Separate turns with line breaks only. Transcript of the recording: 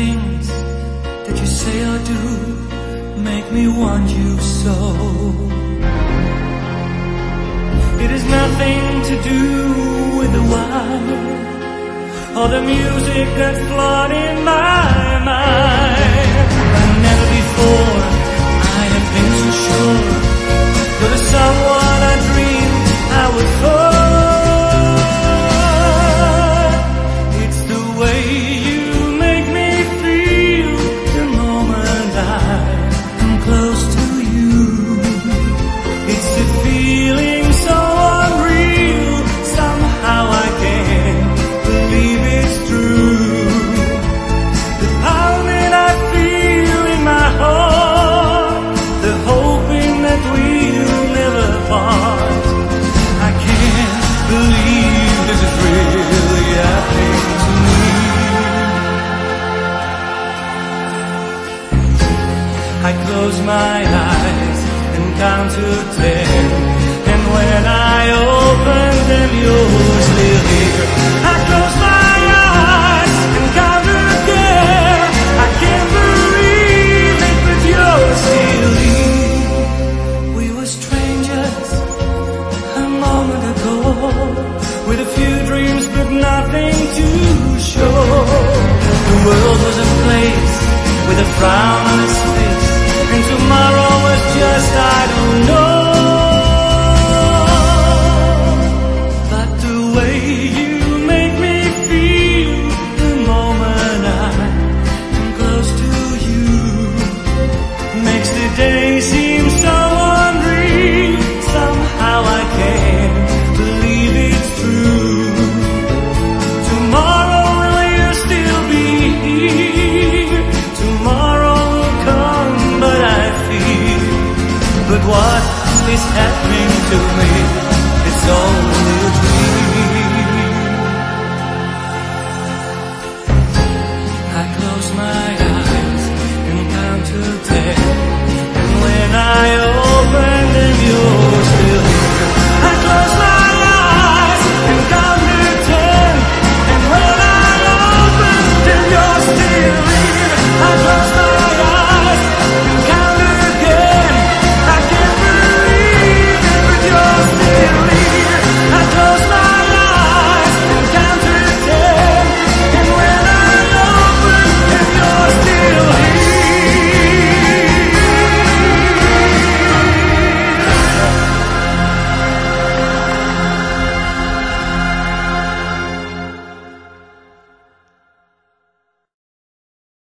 things that you say or do make me want you so. It has nothing to do with the wine or the music that's flowed in my mind. But never before I have been so sure that there's someone I dreamed I would fall. It's the way you make me feel the moment I'm close to you. It's the feeling so unreal, somehow I can't believe it's true. The pounding I feel in my heart, the hoping that we'll never part. I can't believe this is really happening to me. I close my eyes and count to 10, and when I open them you're still here. I close my eyes and count again. I can't believe it, but you're still here. We were strangers a moment ago, with a few dreams but nothing to show. The world was a place with a frown on its face, and tomorrow was just I don't know. But the way you make me feel the moment I'm close to you makes the day seem so unreal. Somehow I can't believe it's true. Tomorrow will you still be here? Tomorrow will come, but I feel. But what is happening to me? It's only a dream. I close my eyes and count to 10, and when I open them, you're still